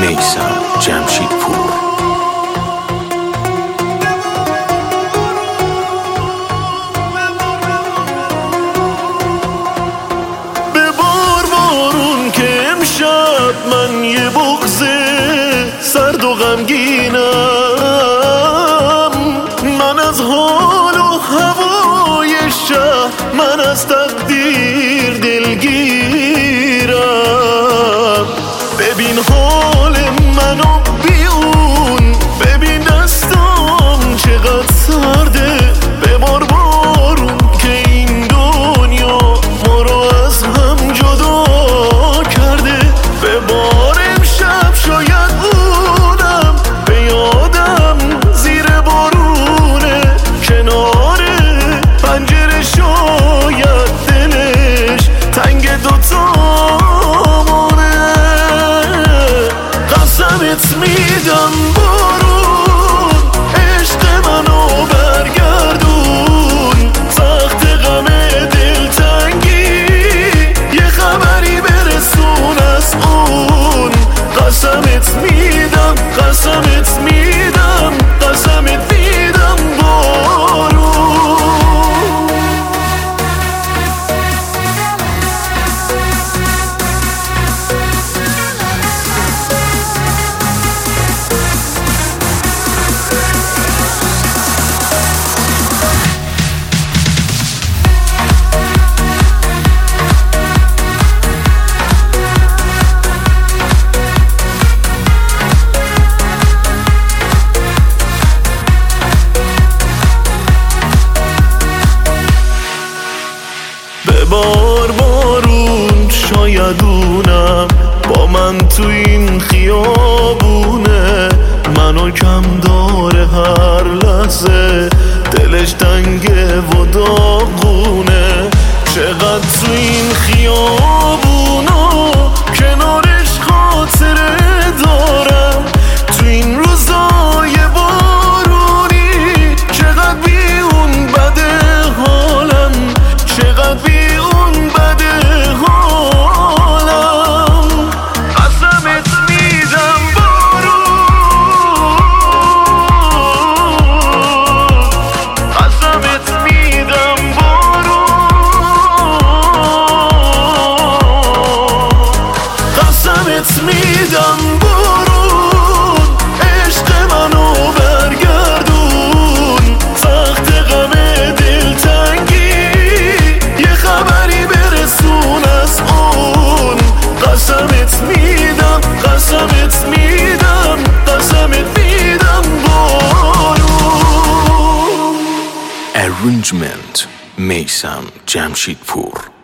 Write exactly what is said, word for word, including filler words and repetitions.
میثم جمشیدپور. ببار بارون که امشب من یه بغض سرد و غمگینم، من از حال و هوای شهر، من از تقدیر دلگیرم. ببین حال منو بیون، ببین دستام چقدر سرده. ببار بارون که این دنیا ما رو از هم جدا کرده. ببار امشب شاید اونم به یادم زیر بارونه، کنار پنجره شاید دلش تنگ دوتامونه. قسمت میدم بارون عشق منو برگردون، سخت غم دلتنگی یه خبری برسون از اون. قسمت میدم قسمت میدم قسمت میدم بارون. ببار بارون شاید اونم با من تو این خیابونه، منو کم داره هر لحظه، دلش تنگه و داغونه. چقدر تو این خیابونا کنارش خاطره دارم، تو این روزای بارونی چقدر بی اون بده حالم، چقدر بی اون بده حالم. قسمت میدم بارون، قسمت میدم بارون، قسمت میدم بارون عشق منو برگردون، سخت غم دلتنگی یه خبری برسون از اون. قسمت میدم قسمت میدم قسمت میدم بارون. Arrangement میثم جمشیدپور.